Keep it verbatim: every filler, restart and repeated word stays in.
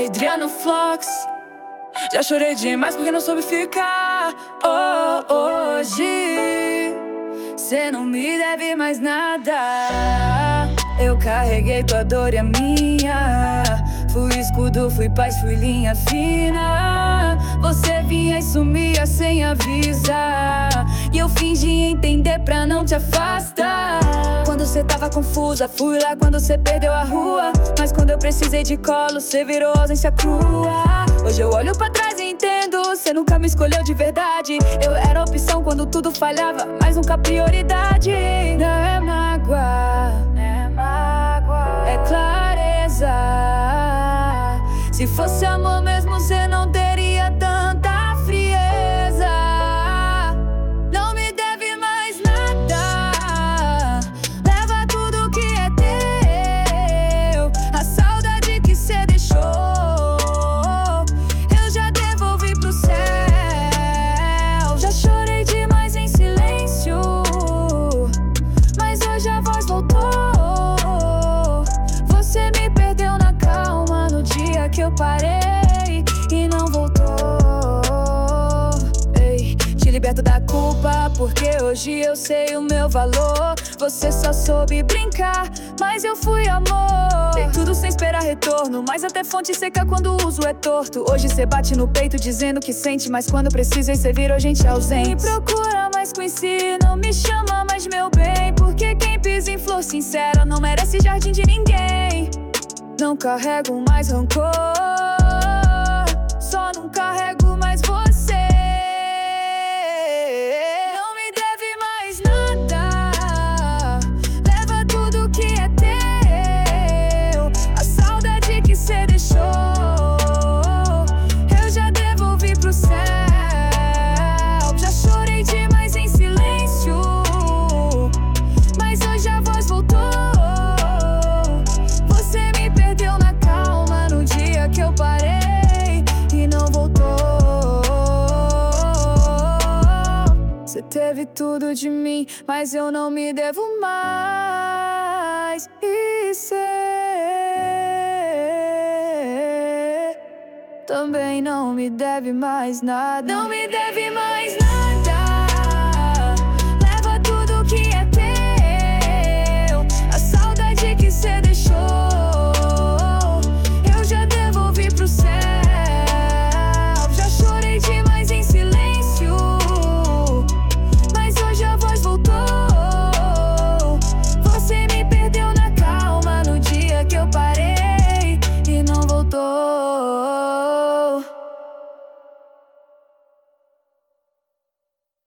Adriano Flox. Já chorei demais porque não soube ficar. Oh, hoje cê não me deve mais nada. Eu carreguei tua dor e a minha. Fui escudo, fui paz, fui linha fina. Você vinha e sumia sem avisar, e eu fingi entender pra não te afastar. Quando cê tava confusa, fui lá quando cê perdeu a rua. Mas quando eu precisei de colo, cê virou ausência crua. Hoje eu olho pra trás e entendo, cê nunca me escolheu de verdade. Eu era opção quando tudo falhava, mas nunca prioridade. Não é mágoa, é mágoa, é clareza. Se fosse amor mesmo, cê não teria tanta frieza. Não me deve mais nada, leva tudo que é teu. A saudade que cê deixou, eu já devolvi pro céu. Já chorei demais em silêncio, mas hoje a voz voltou. Você me perdeu na calma no dia que eu parei e não voltou. Ei, te liberto da culpa, porque hoje eu sei o meu valor. Você só soube brincar, mas eu fui amor. Dei tudo sem esperar retorno, mas até fonte seca quando o uso é torto. Hoje cê bate no peito dizendo que sente, mas quando precisa aí cê virou gente ausente. Me procura mais conheci, não me chama mais meu bem, porque quem pisa em flor sincera não merece jardim de ninguém. Não carrego mais rancor, só não carrego mais você. Não me deve mais nada, leva tudo que é teu. A saudade que cê deixou, eu já devolvi pro céu. Já chorei demais em silêncio, mas hoje a voz voltou. Que eu parei e não voltou. Você teve tudo de mim, mas eu não me devo mais. E cê também não me deve mais nada. Não me deve mais nada.